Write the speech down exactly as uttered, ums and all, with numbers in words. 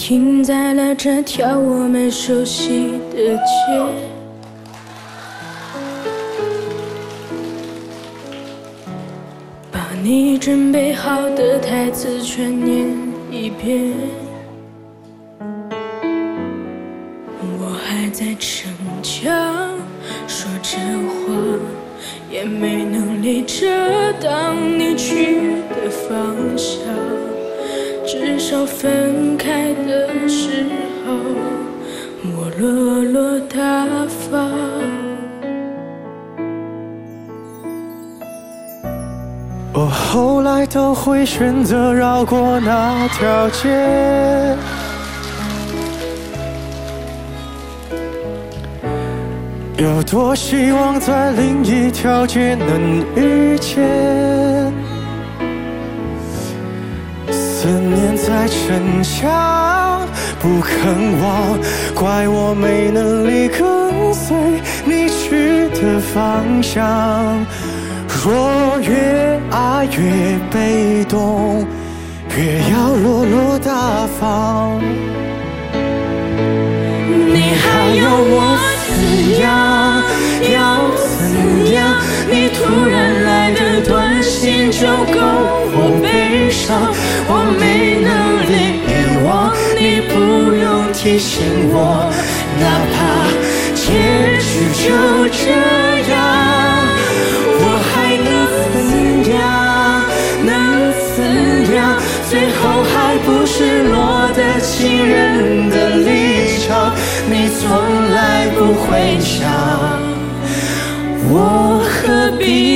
停在了这条我们熟悉的街，把你准备好的台词全念一遍。我还在逞强，说这话也没能力遮挡你去的方向，至少分开的时候我落落大方。 我后来都会选择绕过那条街，有多希望在另一条街能遇见。思念在逞强，不肯忘，怪我没能力跟随你去的方向。若越爱越被动，越要落落大方。 你还要我怎样？要怎样？你突然来的短信就够我悲伤，我没能力遗忘，你不用提醒我，哪怕结局就这样，我还能怎样？能怎样？最后还不是落得情人的立场，你从来不会想，我何必